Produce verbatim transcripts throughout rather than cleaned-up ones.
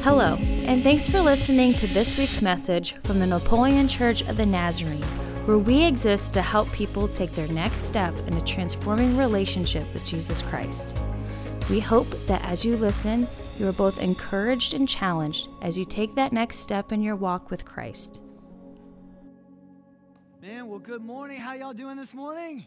Hello, and thanks for listening to this week's message from the Napoleon Church of the Nazarene, where we exist to help people take their next step in a transforming relationship with Jesus Christ. We hope that as you listen, you are both encouraged and challenged as you take that next step in your walk with Christ. Man, well, good morning. How y'all doing this morning?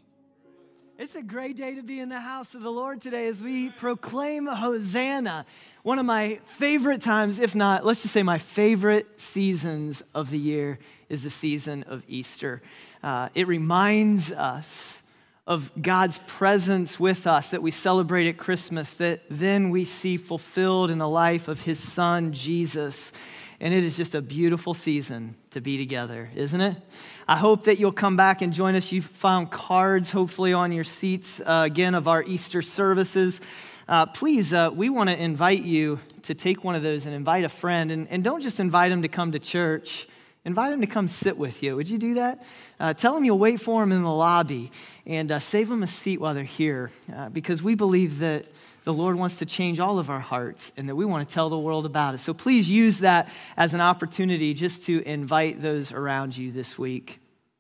It's a great day to be in the house of the Lord today as we proclaim Hosanna. One of my favorite times, if not, let's just say my favorite seasons of the year is the season of Easter. Uh, it reminds us of God's presence with us that we celebrate at Christmas, that then we see fulfilled in the life of His Son, Jesus. And it is just a beautiful season to be together, isn't it? I hope that you'll come back and join us. You've found cards, hopefully, on your seats, uh, again, of our Easter services. Uh, please, uh, we want to invite you to take one of those and invite a friend. And, and don't just invite them to come to church. Invite them to come sit with you. Would you do that? Uh, tell them you'll wait for them in the lobby and uh, save them a seat while they're here. Uh, because we believe that the Lord wants to change all of our hearts and that we want to tell the world about it. So please use that as an opportunity just to invite those around you this week.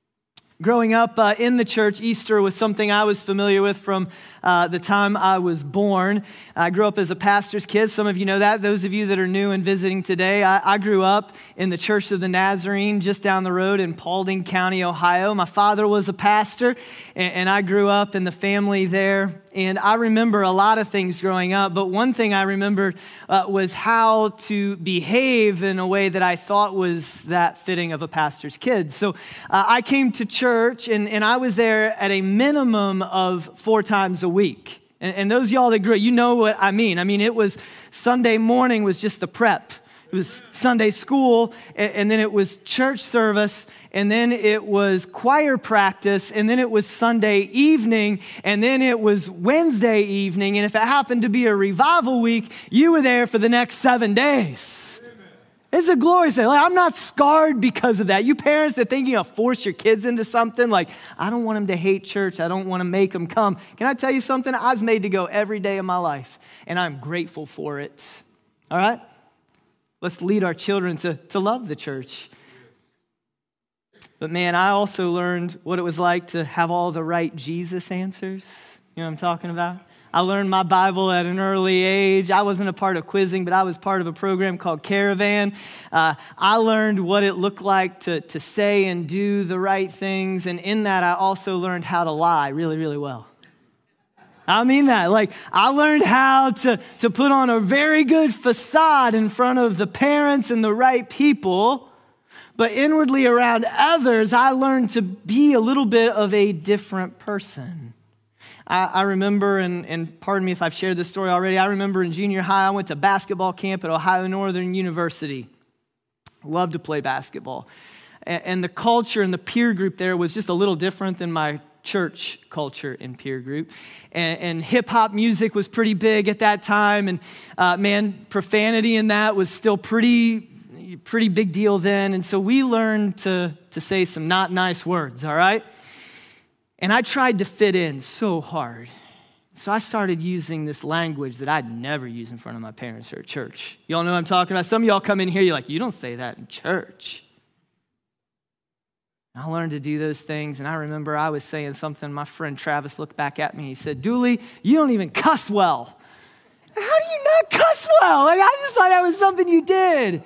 Growing up uh, in the church, Easter was something I was familiar with from uh, the time I was born. I grew up as a pastor's kid. Some of you know that. Those of you that are new and visiting today, I, I grew up in the Church of the Nazarene just down the road in Paulding County, Ohio. My father was a pastor, and, and I grew up in the family there. And I remember a lot of things growing up, but one thing I remembered uh, was how to behave in a way that I thought was that fitting of a pastor's kid. So uh, I came to church, and, and I was there at a minimum of four times a week. And, and those of y'all that grew up, you know what I mean. I mean, it was Sunday morning was just the prep. It was Sunday school, and, and then it was church service, and then it was choir practice, and then it was Sunday evening, and then it was Wednesday evening, and if it happened to be a revival week, you were there for the next seven days. Amen. It's a glorious day. Like, I'm not scarred because of that. You parents that think you know, force your kids into something, like, I don't want them to hate church. I don't want to make them come. Can I tell you something? I was made to go every day of my life, and I'm grateful for it. All right? Let's lead our children to, to love the church. But man, I also learned what it was like to have all the right Jesus answers. You know what I'm talking about? I learned my Bible at an early age. I wasn't a part of quizzing, but I was part of a program called Caravan. Uh, I learned what it looked like to, to say and do the right things. And in that, I also learned how to lie really, really well. I mean that. Like, I learned how to, to put on a very good facade in front of the parents and the right people. But inwardly around others, I learned to be a little bit of a different person. I, I remember, and, and pardon me if I've shared this story already, I remember in junior high, I went to basketball camp at Ohio Northern University. Loved to play basketball. And, and the culture and the peer group there was just a little different than my church culture and peer group. And, and hip-hop music was pretty big at that time. And uh, man, profanity in that was still pretty... pretty big deal then. And so we learned to, to say some not nice words, all right? And I tried to fit in so hard. So I started using this language that I'd never use in front of my parents or at church. Y'all know what I'm talking about? Some of y'all come in here, you're like, you don't say that in church. And I learned to do those things, and I remember I was saying something, my friend Travis looked back at me, he said, Dooley, you don't even cuss well. How do you not cuss well? Like, I just thought that was something you did.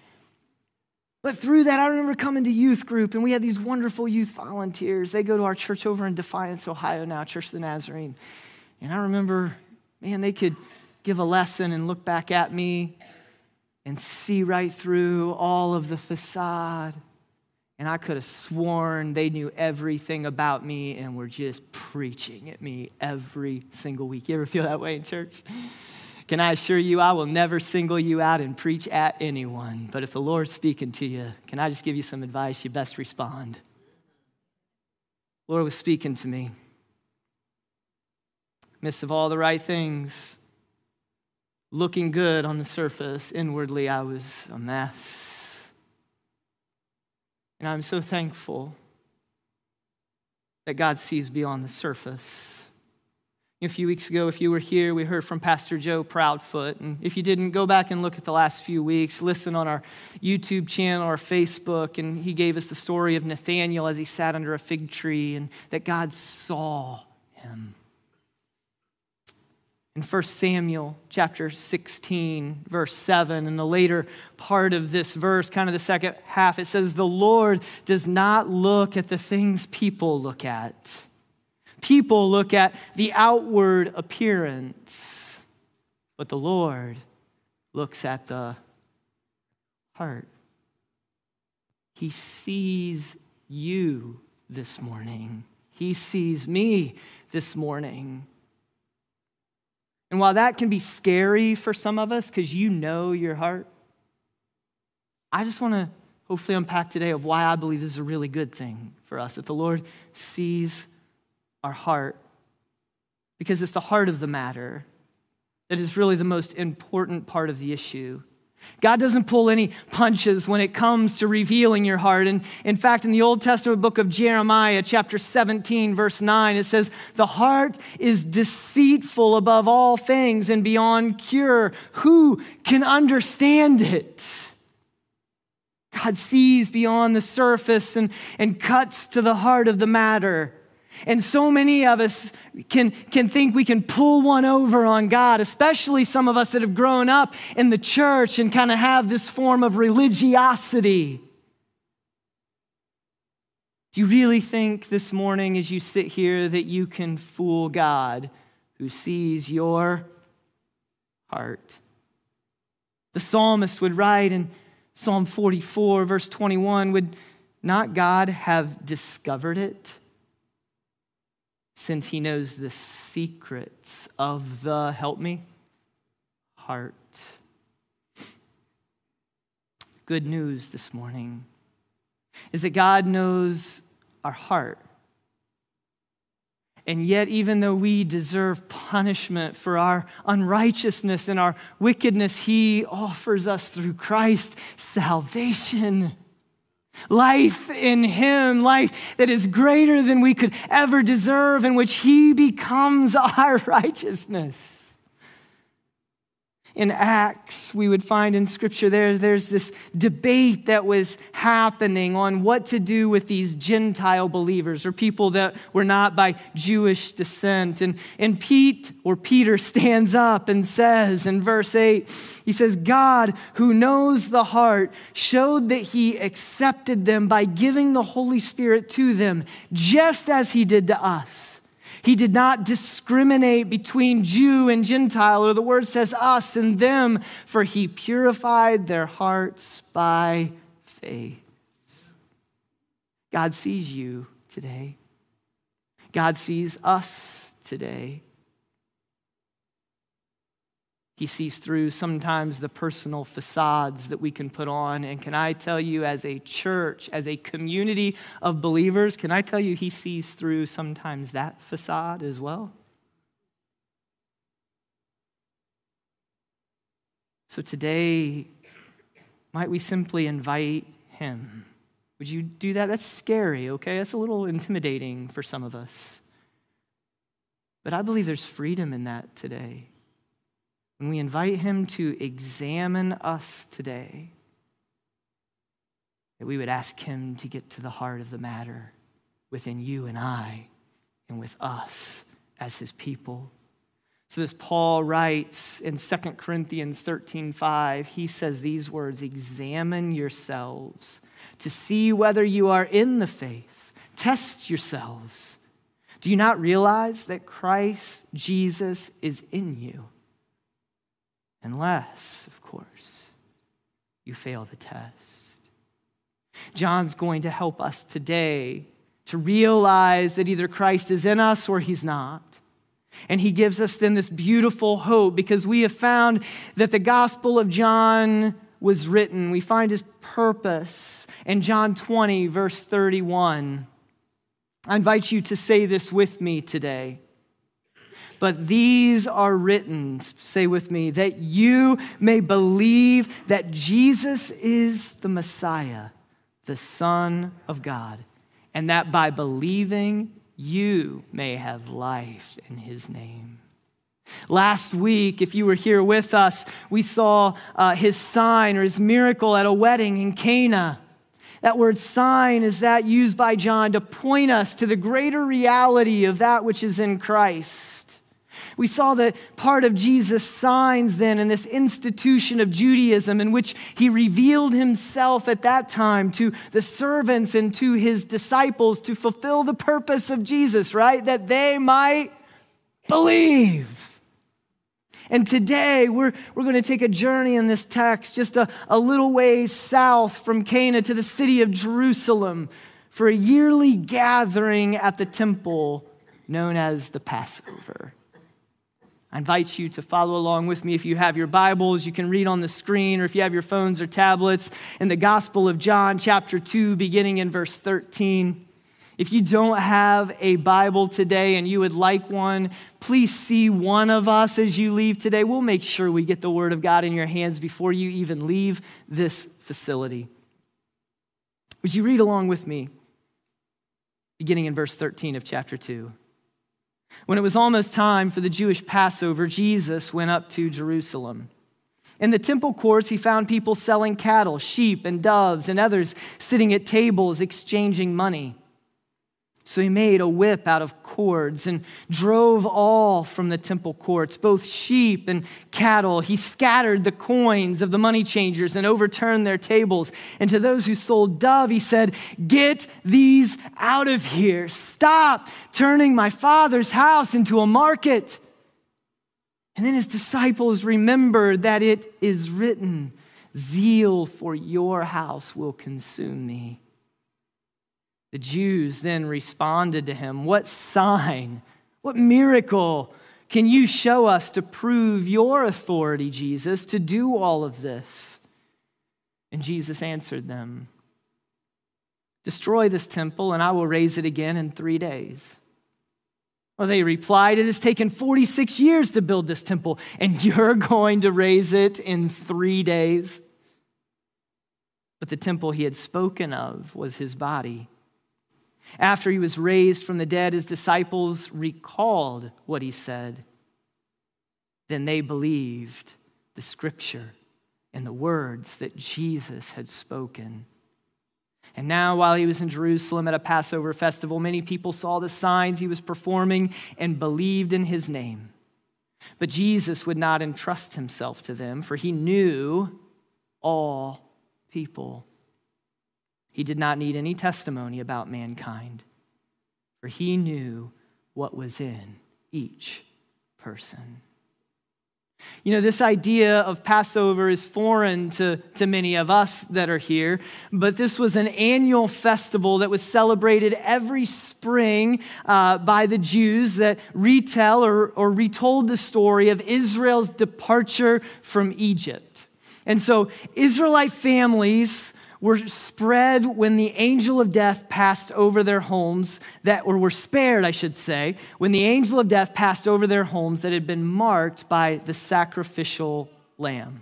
But through that, I remember coming to youth group, and we had these wonderful youth volunteers. They go to our church over in Defiance, Ohio now, Church of the Nazarene. And I remember, man, they could give a lesson and look back at me and see right through all of the facade. And I could have sworn they knew everything about me and were just preaching at me every single week. You ever feel that way in church? Can I assure you, I will never single you out and preach at anyone. But if the Lord's speaking to you, can I just give you some advice? You best respond. The Lord was speaking to me. Midst of all the right things, looking good on the surface, inwardly I was a mess. And I'm so thankful that God sees beyond the surface. A few weeks ago, if you were here, we heard from Pastor Joe Proudfoot. And if you didn't, go back and look at the last few weeks. Listen on our YouTube channel or Facebook. And he gave us the story of Nathanael as he sat under a fig tree and that God saw him. In First Samuel chapter sixteen, verse seven, in the later part of this verse, kind of the second half, it says, "The Lord does not look at the things people look at. People look at the outward appearance, but the Lord looks at the heart." He sees you this morning. He sees me this morning. And while that can be scary for some of us because you know your heart, I just want to hopefully unpack today of why I believe this is a really good thing for us, that the Lord sees our heart, because it's the heart of the matter that is really the most important part of the issue. God doesn't pull any punches when it comes to revealing your heart. And in fact, in the Old Testament book of Jeremiah, chapter seventeen, verse nine, it says, "The heart is deceitful above all things and beyond cure. Who can understand it?" God sees beyond the surface and, and cuts to the heart of the matter. And so many of us can, can think we can pull one over on God, especially some of us that have grown up in the church and kind of have this form of religiosity. Do you really think this morning as you sit here that you can fool God who sees your heart? The psalmist would write in Psalm forty-four, verse twenty-one, "Would not God have discovered it, since he knows the secrets of the," help me, "heart"? Good news this morning is that God knows our heart. And yet, even though we deserve punishment for our unrighteousness and our wickedness, he offers us through Christ salvation. Life in him, life that is greater than we could ever deserve, in which he becomes our righteousness. In Acts, we would find in Scripture there, there's this debate that was happening on what to do with these Gentile believers, or people that were not by Jewish descent. And, and Pete, or Peter, stands up and says in verse eight, he says, "God, who knows the heart, showed that he accepted them by giving the Holy Spirit to them, just as he did to us. He did not discriminate between Jew and Gentile," or the word says us and them, "for he purified their hearts by faith." God sees you today. God sees us today. He sees through sometimes the personal facades that we can put on. And can I tell you, as a church, as a community of believers, can I tell you he sees through sometimes that facade as well? So today, might we simply invite him? Would you do that? That's scary, okay? That's a little intimidating for some of us. But I believe there's freedom in that today. When we invite him to examine us today, that we would ask him to get to the heart of the matter within you and I and with us as his people. So as Paul writes in Second Corinthians thirteen five, he says these words, "Examine yourselves to see whether you are in the faith. Test yourselves. Do you not realize that Christ Jesus is in you? Unless, of course, you fail the test." John's going to help us today to realize that either Christ is in us or he's not. And he gives us then this beautiful hope, because we have found that the Gospel of John was written. We find his purpose in John twenty, verse thirty-one. I invite you to say this with me today. "But these are written," say with me, "that you may believe that Jesus is the Messiah, the Son of God, and that by believing you may have life in his name. Last week, if you were here with us, we saw uh, his sign or his miracle at a wedding in Cana. That word sign is that used by John to point us to the greater reality of that which is in Christ. We saw the part of Jesus' signs then in this institution of Judaism in which he revealed himself at that time to the servants and to his disciples to fulfill the purpose of Jesus, right? That they might believe. And today, we're, we're going to take a journey in this text just a, a little ways south from Cana to the city of Jerusalem for a yearly gathering at the temple known as the Passover. I invite you to follow along with me. If you have your Bibles, you can read on the screen, or if you have your phones or tablets, in the Gospel of John, chapter two, beginning in verse thirteen. If you don't have a Bible today and you would like one, please see one of us as you leave today. We'll make sure we get the Word of God in your hands before you even leave this facility. Would you read along with me, beginning in verse thirteen of chapter two? When it was almost time for the Jewish Passover, Jesus went up to Jerusalem. In the temple courts, he found people selling cattle, sheep, and doves, and others sitting at tables exchanging money. So he made a whip out of cords and drove all from the temple courts, both sheep and cattle. He scattered the coins of the money changers and overturned their tables. And to those who sold dove, he said, "Get these out of here. Stop turning my Father's house into a market." And then his disciples remembered that it is written, "Zeal for your house will consume me." The Jews then responded to him, "What sign, what miracle can you show us to prove your authority, Jesus, to do all of this?" And Jesus answered them, "Destroy this temple, and I will raise it again in three days." Well, they replied, "It has taken forty-six years to build this temple, and you're going to raise it in three days?" But the temple he had spoken of was his body. After he was raised from the dead, his disciples recalled what he said. Then they believed the scripture and the words that Jesus had spoken. And now, while he was in Jerusalem at a Passover festival, many people saw the signs he was performing and believed in his name. But Jesus would not entrust himself to them, for he knew all people. He did not need any testimony about mankind, for he knew what was in each person. You know, this idea of Passover is foreign to, to many of us that are here, but this was an annual festival that was celebrated every spring uh, by the Jews that retell or, or retold the story of Israel's departure from Egypt. And so Israelite families were spread when the angel of death passed over their homes, that or were spared, I should say, when the angel of death passed over their homes that had been marked by the sacrificial lamb.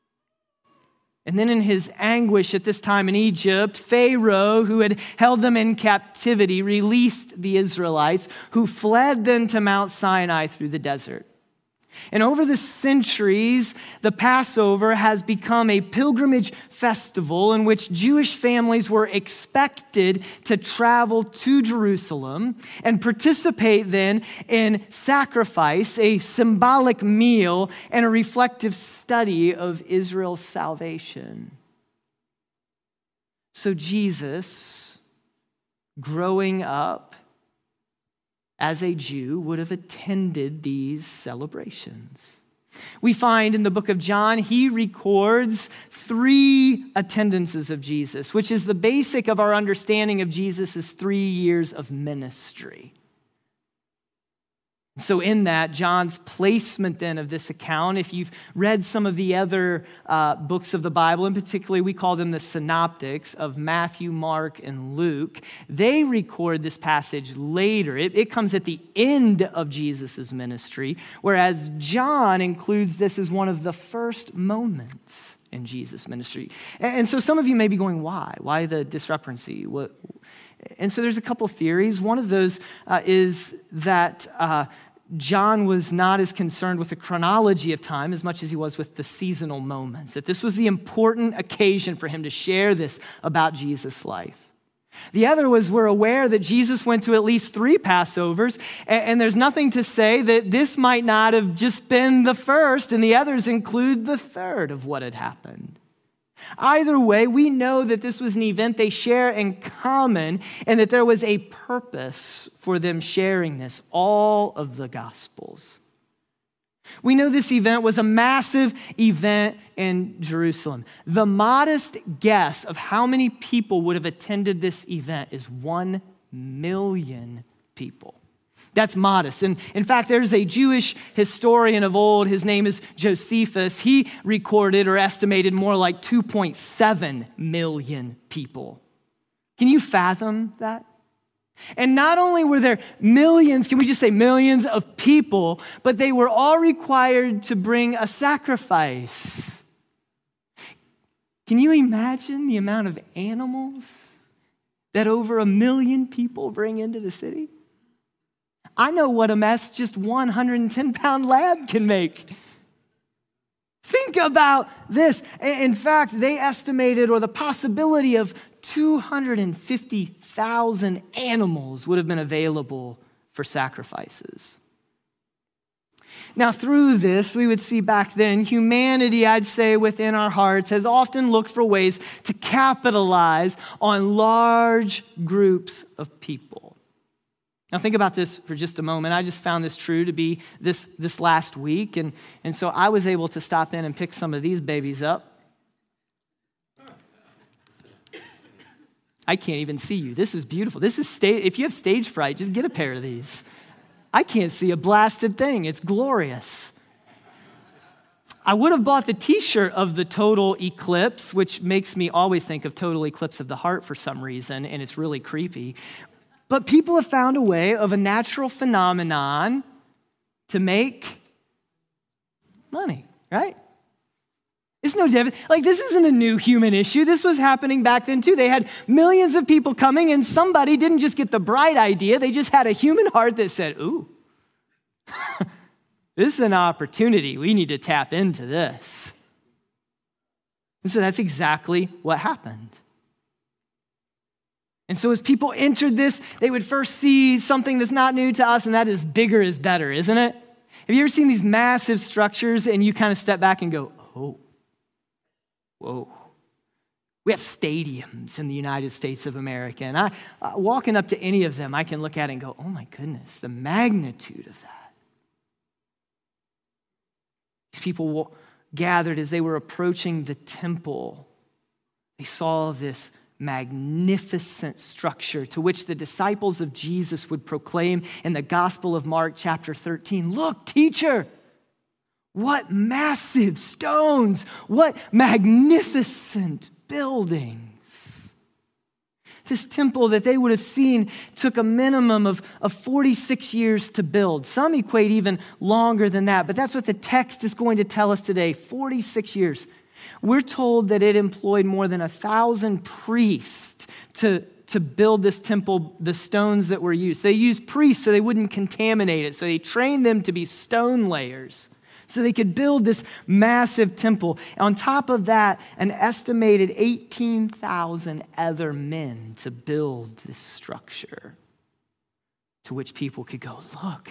And then in his anguish at this time in Egypt, Pharaoh, who had held them in captivity, released the Israelites, who fled then to Mount Sinai through the desert. And over the centuries, the Passover has become a pilgrimage festival in which Jewish families were expected to travel to Jerusalem and participate then in sacrifice, a symbolic meal, and a reflective study of Israel's salvation. So Jesus, growing up as a Jew, would have attended these celebrations. We find in the book of John, he records three attendances of Jesus, which is the basic of our understanding of Jesus' three years of ministry. So in that, John's placement then of this account, if you've read some of the other uh, books of the Bible, and particularly we call them the synoptics of Matthew, Mark, and Luke, they record this passage later. It, it comes at the end of Jesus' ministry, whereas John includes this as one of the first moments in Jesus' ministry. And, and so some of you may be going, why? Why the discrepancy? What? And so there's a couple theories. One of those uh, is that uh, John was not as concerned with the chronology of time as much as he was with the seasonal moments, that this was the important occasion for him to share this about Jesus' life. The other was we're aware that Jesus went to at least three Passovers, and, and there's nothing to say that this might not have just been the first, and the others include the third of what had happened. Either way, we know that this was an event they share in common, and that there was a purpose for them sharing this, all of the Gospels. We know this event was a massive event in Jerusalem. The modest guess of how many people would have attended this event is one million people. That's modest. And in fact, there's a Jewish historian of old, his name is Josephus. He recorded or estimated more like two point seven million people. Can you fathom that? And not only were there millions, can we just say millions of people, but they were all required to bring a sacrifice. Can you imagine the amount of animals that over a million people bring into the city? I know what a mess just one hundred ten pound lamb can make. Think about this. In fact, they estimated, or the possibility of two hundred fifty thousand animals would have been available for sacrifices. Now, through this, we would see back then, humanity, I'd say, within our hearts, has often looked for ways to capitalize on large groups of people. Now, think about this for just a moment. I just found this true to be this, this last week, and, and so I was able to stop in and pick some of these babies up. I can't even see you. This is beautiful. This is sta- if you have stage fright, just get a pair of these. I can't see a blasted thing. It's glorious. I would have bought the t-shirt of the total eclipse, which makes me always think of total eclipse of the heart for some reason, and it's really creepy. But people have found a way of a natural phenomenon to make money, right? It's no different. Like, this isn't a new human issue. This was happening back then too. They had millions of people coming, and somebody didn't just get the bright idea. They just had a human heart that said, ooh, this is an opportunity. We need to tap into this. And so that's exactly what happened. And so as people entered this, they would first see something that's not new to us, and that is bigger is better, isn't it? Have you ever seen these massive structures and you kind of step back and go, oh, whoa. We have stadiums in the United States of America, and I, uh, walking up to any of them, I can look at it and go, oh my goodness, the magnitude of that. These people gathered as they were approaching the temple. They saw this magnificent structure to which the disciples of Jesus would proclaim in the Gospel of Mark chapter thirteen, look, teacher, what massive stones, what magnificent buildings. This temple that they would have seen took a minimum of, of forty-six years to build. Some equate even longer than that, but that's what the text is going to tell us today, forty-six years. We're told that it employed more than a thousand priests to, to build this temple, the stones that were used. They used priests so they wouldn't contaminate it. So they trained them to be stone layers so they could build this massive temple. On top of that, an estimated eighteen thousand other men to build this structure to which people could go, look.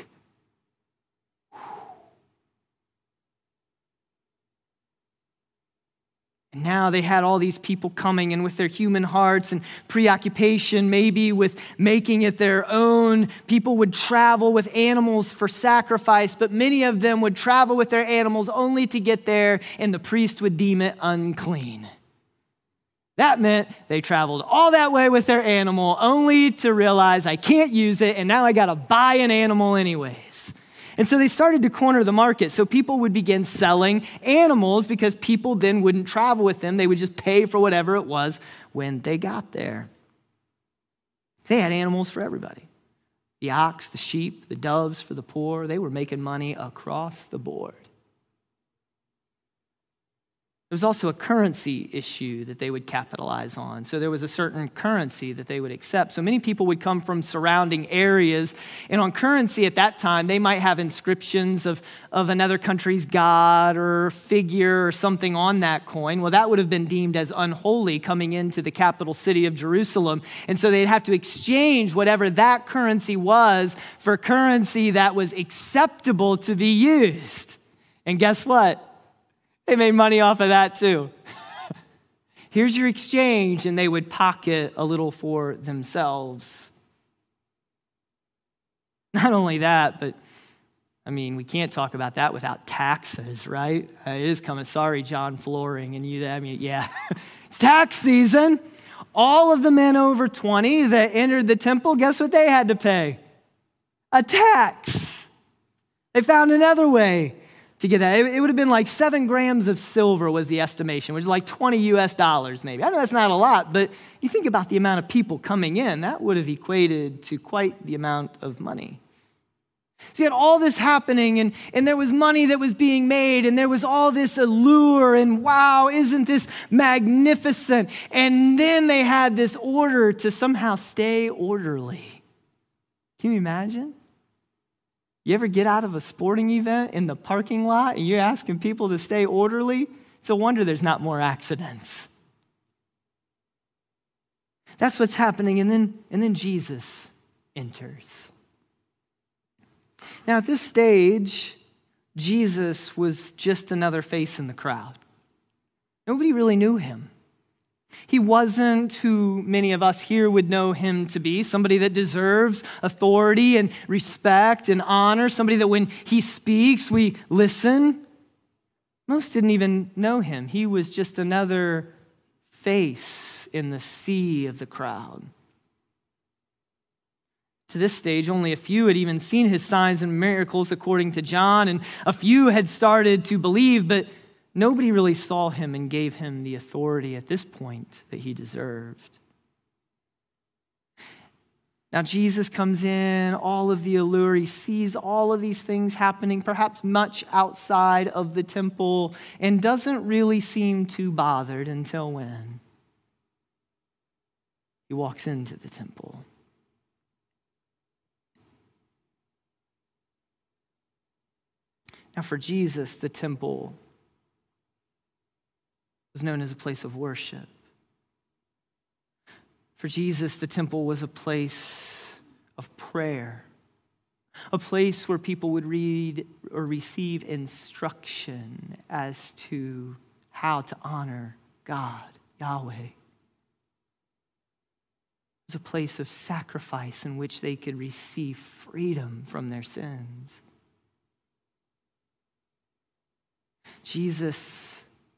Now they had all these people coming, and with their human hearts and preoccupation, maybe with making it their own, people would travel with animals for sacrifice, but many of them would travel with their animals only to get there, and the priest would deem it unclean. That meant they traveled all that way with their animal only to realize I can't use it, and now I got to buy an animal anyways. And so they started to corner the market. So people would begin selling animals because people then wouldn't travel with them. They would just pay for whatever it was when they got there. They had animals for everybody. The ox, the sheep, the doves for the poor. They were making money across the board. There was also a currency issue that they would capitalize on. So there was a certain currency that they would accept. So many people would come from surrounding areas. And on currency at that time, they might have inscriptions of, of another country's god or figure or something on that coin. Well, that would have been deemed as unholy coming into the capital city of Jerusalem. And so they'd have to exchange whatever that currency was for currency that was acceptable to be used. And guess what? They made money off of that too. Here's your exchange, and they would pocket a little for themselves. Not only that, but I mean, we can't talk about that without taxes, right? Uh, it is coming. Sorry, John Flooring, and you. I mean, yeah, it's tax season. All of the men over twenty that entered the temple, guess what they had to pay? A tax. They found another way to get that. It would have been like seven grams of silver was the estimation, which is like twenty U S dollars maybe. I know that's not a lot, but you think about the amount of people coming in, that would have equated to quite the amount of money. So you had all this happening, and, and there was money that was being made, and there was all this allure, and wow, isn't this magnificent? And then they had this order to somehow stay orderly. Can you imagine? You ever get out of a sporting event in the parking lot and you're asking people to stay orderly? It's a wonder there's not more accidents. That's what's happening. And then, and then Jesus enters. Now, at this stage, Jesus was just another face in the crowd. Nobody really knew him. He wasn't who many of us here would know him to be, somebody that deserves authority and respect and honor, somebody that when he speaks, we listen. Most didn't even know him. He was just another face in the sea of the crowd. To this stage, only a few had even seen his signs and miracles, according to John, and a few had started to believe, but nobody really saw him and gave him the authority at this point that he deserved. Now Jesus comes in, all of the allure, he sees all of these things happening, perhaps much outside of the temple, and doesn't really seem too bothered until when? He walks into the temple. Now for Jesus, the temple was known as a place of worship. For Jesus, the temple was a place of prayer, a place where people would read or receive instruction as to how to honor God, Yahweh. It was a place of sacrifice in which they could receive freedom from their sins. Jesus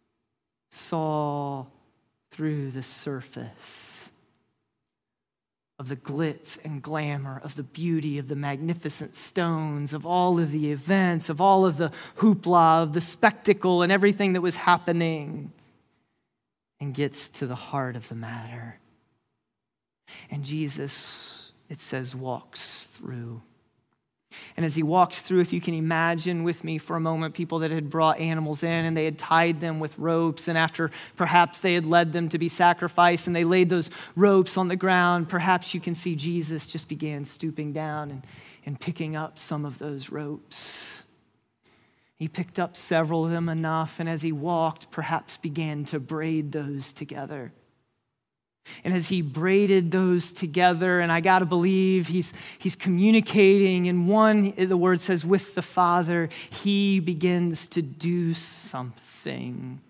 saw through the surface of the glitz and glamour, of the beauty, of the magnificent stones, of all of the events, of all of the hoopla, of the spectacle and everything that was happening, and gets to the heart of the matter. And Jesus, it says, walks through. And as he walks through, if you can imagine with me for a moment, people that had brought animals in and they had tied them with ropes, and after perhaps they had led them to be sacrificed and they laid those ropes on the ground, perhaps you can see Jesus just began stooping down and, and picking up some of those ropes. He picked up several of them enough, and as he walked, perhaps began to braid those together. And as he braided those together, and I got to believe he's, he's communicating, and one, the word says, with the Father, he begins to do something.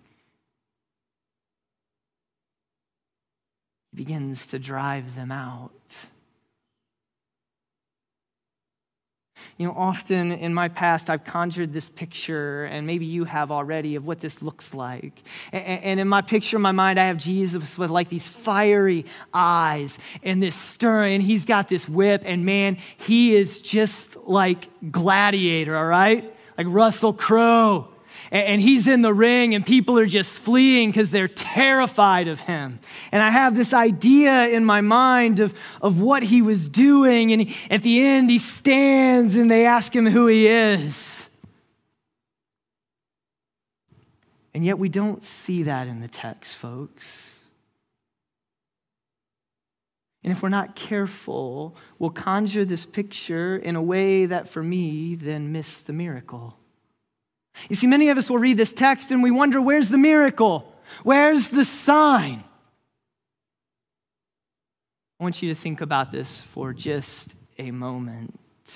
He begins to drive them out. You know, often in my past, I've conjured this picture, and maybe you have already, of what this looks like. And in my picture, in my mind, I have Jesus with like these fiery eyes and this stirring, and he's got this whip, and man, he is just like Gladiator, all right? Like Russell Crowe. And he's in the ring, and people are just fleeing because they're terrified of him. And I have this idea in my mind of, of what he was doing. And he, at the end, he stands, and they ask him who he is. And yet we don't see that in the text, folks. And if we're not careful, we'll conjure this picture in a way that, for me, then miss the miracle. You see, many of us will read this text and we wonder, where's the miracle? Where's the sign? I want you to think about this for just a moment.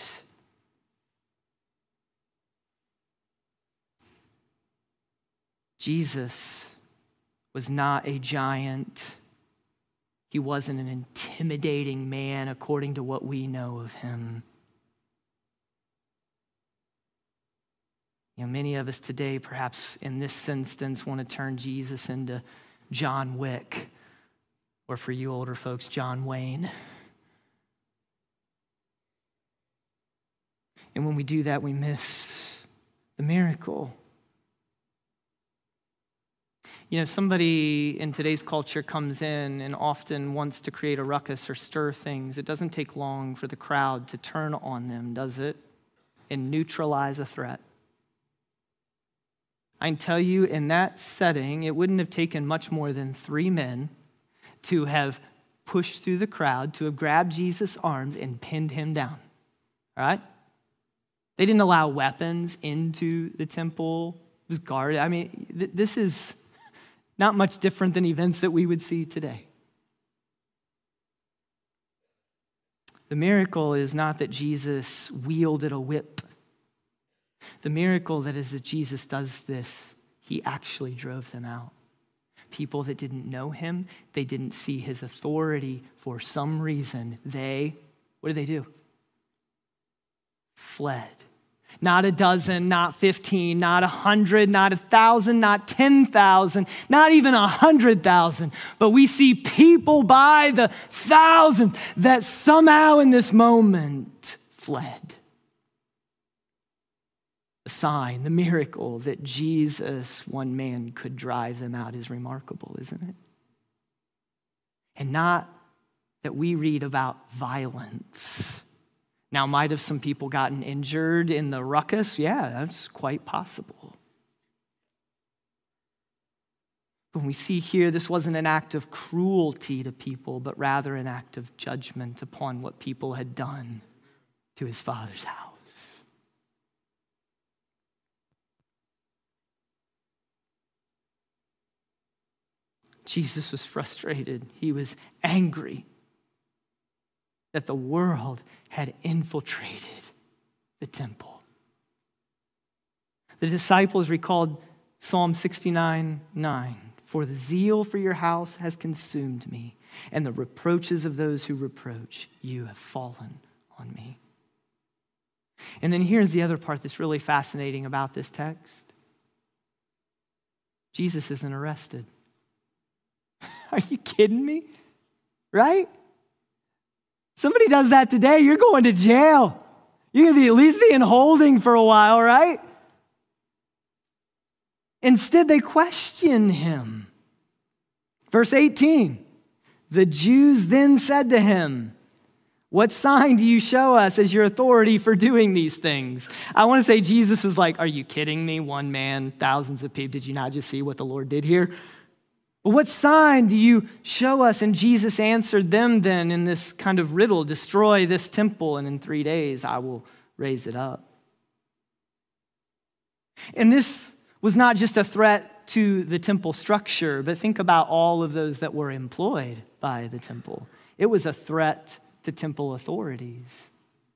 Jesus was not a giant. He wasn't an intimidating man according to what we know of him. You know, many of us today, perhaps in this instance, want to turn Jesus into John Wick, or for you older folks, John Wayne. And when we do that, we miss the miracle. You know, somebody in today's culture comes in and often wants to create a ruckus or stir things. It doesn't take long for the crowd to turn on them, does it? And neutralize a threat. I can tell you, in that setting, it wouldn't have taken much more than three men to have pushed through the crowd, to have grabbed Jesus' arms and pinned him down. All right? They didn't allow weapons into the temple. It was guarded. I mean, th- this is not much different than events that we would see today. The miracle is not that Jesus wielded a whip. The miracle that is that Jesus does this, he actually drove them out. People that didn't know him, they didn't see his authority for some reason. They, what did they do? Fled. Not a dozen, not fifteen, not a hundred, not a thousand, not ten thousand, not even a hundred thousand. But we see people by the thousands that somehow in this moment fled. The sign, the miracle that Jesus, one man, could drive them out is remarkable, isn't it? And not that we read about violence. Now, might have some people gotten injured in the ruckus? Yeah, that's quite possible. But we see here, this wasn't an act of cruelty to people, but rather an act of judgment upon what people had done to his Father's house. Jesus was frustrated. He was angry that the world had infiltrated the temple. The disciples recalled Psalm sixty-nine nine. For the zeal for your house has consumed me, and the reproaches of those who reproach you have fallen on me. And then here's the other part that's really fascinating about this text. Jesus isn't arrested. Are you kidding me? Right? Somebody does that today, you're going to jail. You're going to be at least be in holding for a while, right? Instead, they question him. Verse eighteen, the Jews then said to him, what sign do you show us as your authority for doing these things? I want to say Jesus was like, are you kidding me? One man, thousands of people. Did you not just see what the Lord did here? Well, what sign do you show us? And Jesus answered them then in this kind of riddle, destroy this temple and in three days I will raise it up. And this was not just a threat to the temple structure, but think about all of those that were employed by the temple. It was a threat to temple authorities.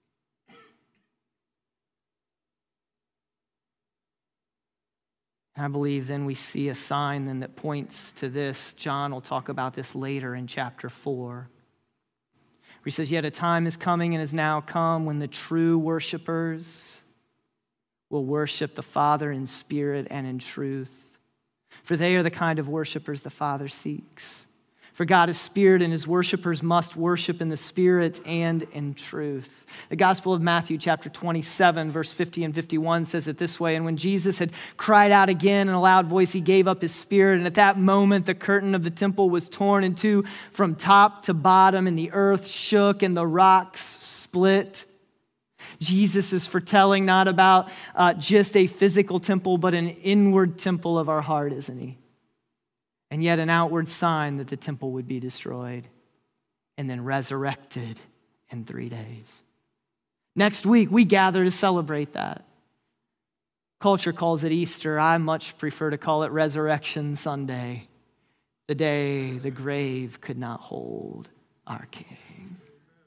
I believe then we see a sign then that points to this. John will talk about this later in chapter four. Where he says, yet a time is coming and has now come when the true worshipers will worship the Father in spirit and in truth. For they are the kind of worshipers the Father seeks. For God is spirit, and his worshipers must worship in the spirit and in truth. The Gospel of Matthew, chapter twenty-seven, verse fifty and fifty-one says it this way, and when Jesus had cried out again in a loud voice, he gave up his spirit, and at that moment the curtain of the temple was torn in two from top to bottom, and the earth shook and the rocks split. Jesus is foretelling not about uh, just a physical temple, but an inward temple of our heart, isn't he? And yet an outward sign that the temple would be destroyed and then resurrected in three days. Next week, we gather to celebrate that. Culture calls it Easter. I much prefer to call it Resurrection Sunday, the day the grave could not hold our King.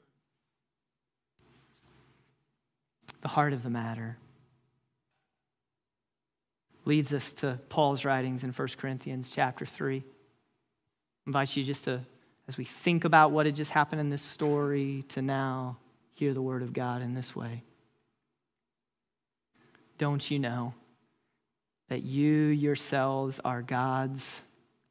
The heart of the matter leads us to Paul's writings in First Corinthians chapter three. I invite you just to, as we think about what had just happened in this story, to now hear the word of God in this way. Don't you know that you yourselves are God's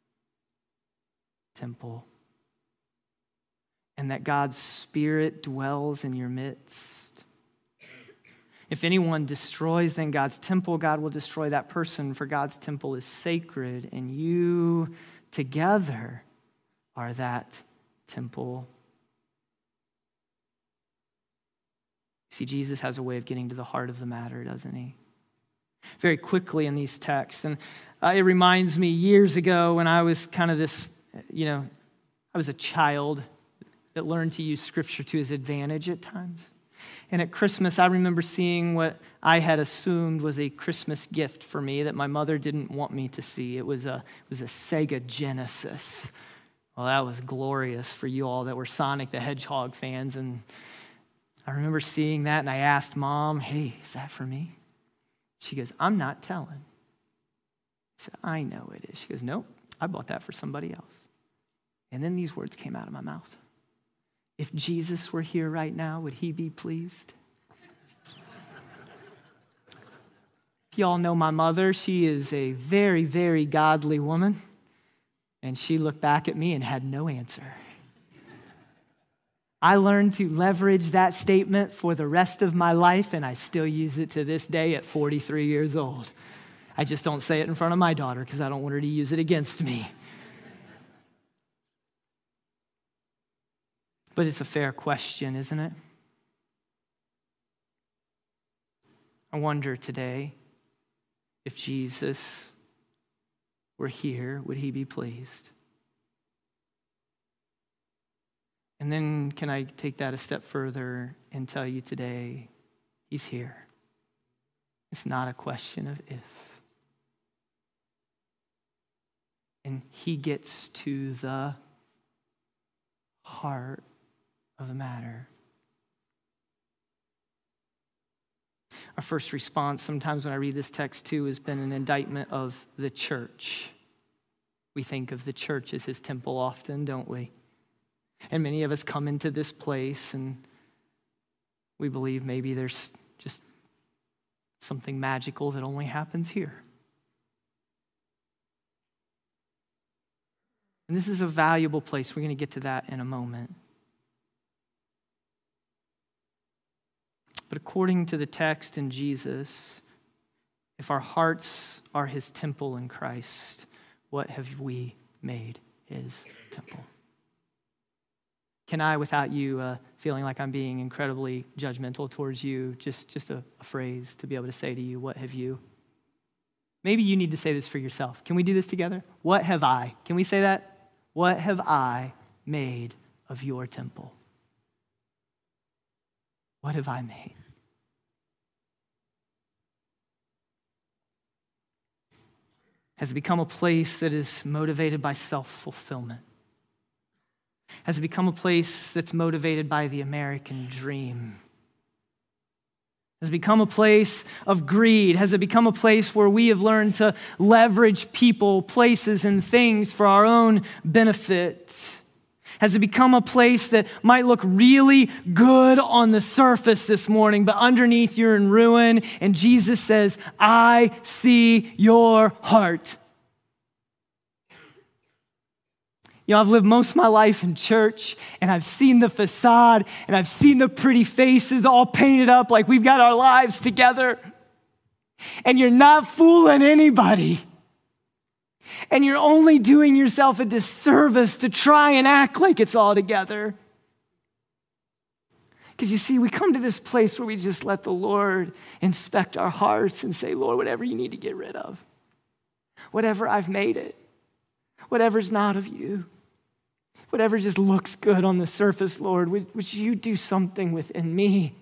temple, and that God's Spirit dwells in your midst? If anyone destroys then God's temple, God will destroy that person, for God's temple is sacred, and you together are that temple. See, Jesus has a way of getting to the heart of the matter, doesn't he? Very quickly in these texts. And uh, it reminds me years ago when I was kind of this, you know, I was a child that learned to use Scripture to his advantage at times. And at Christmas, I remember seeing what I had assumed was a Christmas gift for me that my mother didn't want me to see. It was a, it was a Sega Genesis. Well, that was glorious for you all that were Sonic the Hedgehog fans. And I remember seeing that, and I asked Mom, hey, is that for me? She goes, I'm not telling. I said, I know it is. She goes, nope, I bought that for somebody else. And then these words came out of my mouth. If Jesus were here right now, would he be pleased? If you all know my mother, she is a very, very godly woman. And she looked back at me and had no answer. I learned to leverage that statement for the rest of my life, and I still use it to this day at forty-three years old. I just don't say it in front of my daughter because I don't want her to use it against me. But it's a fair question, isn't it? I wonder today, if Jesus were here, would he be pleased? And then can I take that a step further and tell you today, he's here. It's not a question of if. And he gets to the heart of the matter. Our first response, sometimes when I read this text too, has been an indictment of the church. We think of the church as his temple often, don't we? And many of us come into this place and we believe maybe there's just something magical that only happens here. And this is a valuable place. We're going to get to that in a moment. But according to the text in Jesus, if our hearts are his temple in Christ, what have we made his temple? Can I, without you uh, feeling like I'm being incredibly judgmental towards you, just, just a, a phrase to be able to say to you, what have you? Maybe you need to say this for yourself. Can we do this together? What have I? Can we say that? What have I made of your temple? What have I made? Has it become a place that is motivated by self-fulfillment? Has it become a place that's motivated by the American dream? Has it become a place of greed? Has it become a place where we have learned to leverage people, places, and things for our own benefit? Has it become a place that might look really good on the surface this morning, but underneath you're in ruin, and Jesus says, I see your heart. You know, I've lived most of my life in church, and I've seen the facade, and I've seen the pretty faces all painted up like we've got our lives together. And you're not fooling anybody. And you're only doing yourself a disservice to try and act like it's all together. Because you see, we come to this place where we just let the Lord inspect our hearts and say, Lord, whatever you need to get rid of, whatever I've made it, whatever's not of you, whatever just looks good on the surface, Lord, would, would you do something within me?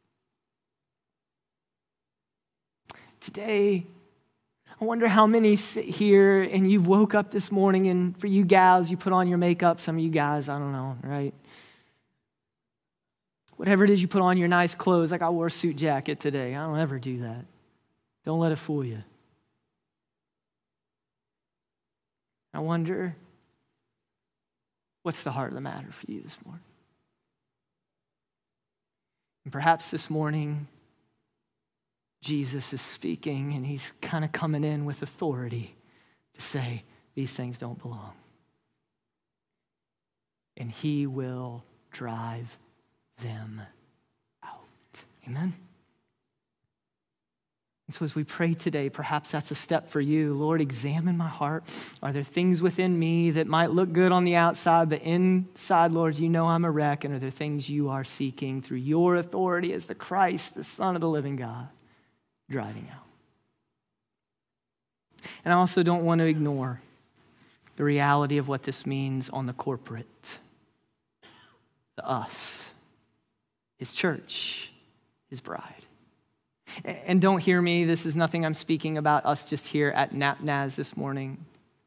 Today, I wonder how many sit here and you've woke up this morning, and for you gals, you put on your makeup. Some of you guys, I don't know, right? Whatever it is you put on your nice clothes, like I wore a suit jacket today. I don't ever do that. Don't let it fool you. I wonder, what's the heart of the matter for you this morning? And perhaps this morning, Jesus is speaking and he's kind of coming in with authority to say, these things don't belong. And he will drive them out. Amen? And so as we pray today, perhaps that's a step for you. Lord, examine my heart. Are there things within me that might look good on the outside, but inside, Lord, you know I'm a wreck, and are there things you are seeking through your authority as the Christ, the Son of the living God, driving out? And I also don't want to ignore the reality of what this means on the corporate, the us, his church, his bride. And don't hear me, this is nothing I'm speaking about us just here at NapNaz this morning.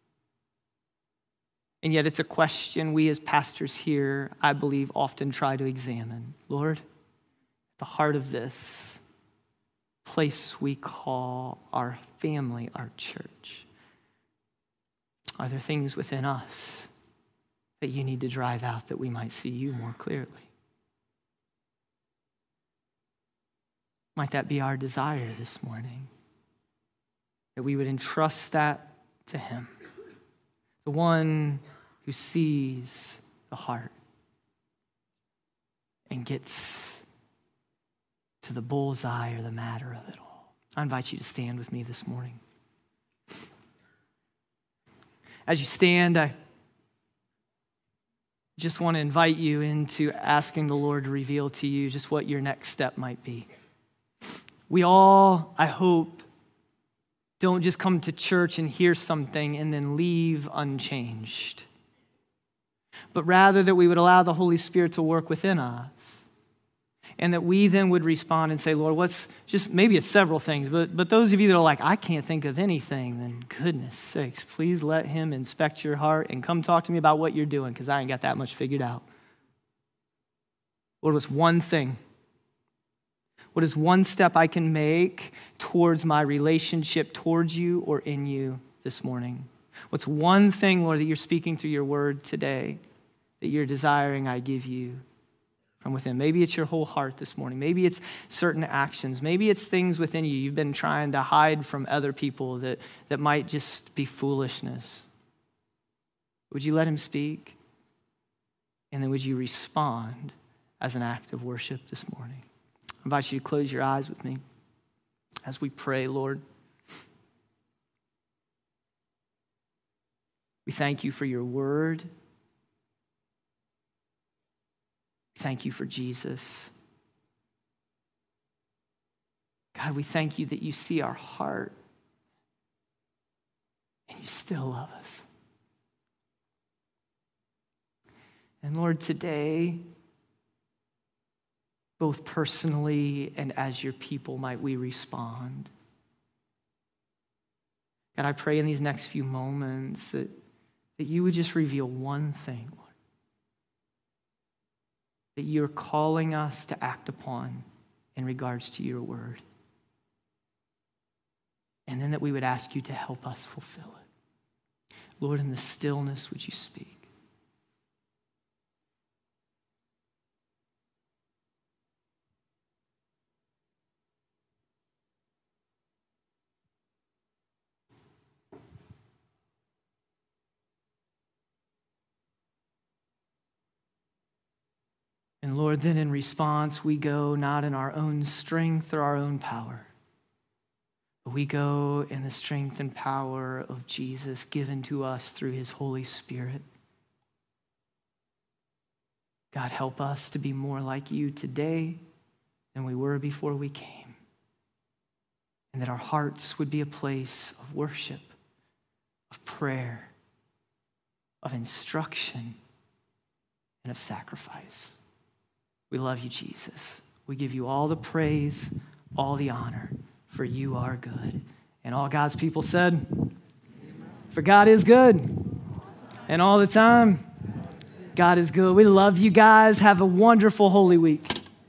And yet it's a question we as pastors here, I believe, often try to examine. Lord, at the heart of this place we call our family, our church, are there things within us that you need to drive out that we might see you more clearly? Might that be our desire this morning? That we would entrust that to him, the one who sees the heart and gets to the bullseye or the matter of it all. I invite you to stand with me this morning. As you stand, I just want to invite you into asking the Lord to reveal to you just what your next step might be. We all, I hope, don't just come to church and hear something and then leave unchanged, but rather that we would allow the Holy Spirit to work within us, and that we then would respond and say, Lord, what's just, maybe it's several things, but, but those of you that are like, I can't think of anything, then goodness sakes, please let him inspect your heart and come talk to me about what you're doing, because I ain't got that much figured out. Lord, what's one thing? What is one step I can make towards my relationship towards you or in you this morning? What's one thing, Lord, that you're speaking through your word today that you're desiring I give you from within? Maybe it's your whole heart this morning. Maybe it's certain actions. Maybe it's things within you you've been trying to hide from other people that, that might just be foolishness. Would you let him speak? And then would you respond as an act of worship this morning? I invite you to close your eyes with me as we pray, Lord. We thank you for your word. We thank you for Jesus. God, we thank you that you see our heart and you still love us. And Lord, today, both personally and as your people, might we respond. God, I pray in these next few moments that, that you would just reveal one thing, Lord, that you're calling us to act upon in regards to your word. And then that we would ask you to help us fulfill it. Lord, in the stillness, would you speak? And Lord, then in response, we go not in our own strength or our own power, but we go in the strength and power of Jesus given to us through his Holy Spirit. God, help us to be more like you today than we were before we came. And that our hearts would be a place of worship, of prayer, of instruction, and of sacrifice. We love you, Jesus. We give you all the praise, all the honor, for you are good. And all God's people said, for God is good. And all the time, God is good. We love you guys. Have a wonderful Holy Week.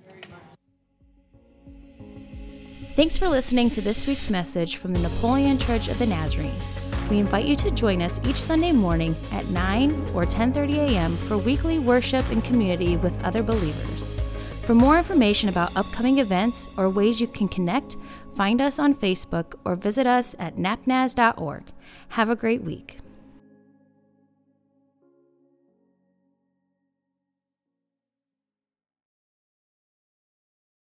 Thanks for listening to this week's message from the Napoleon Church of the Nazarene. We invite you to join us each Sunday morning at nine or ten thirty a.m. for weekly worship and community with other believers. For more information about upcoming events or ways you can connect, find us on Facebook or visit us at napnaz dot org. Have a great week.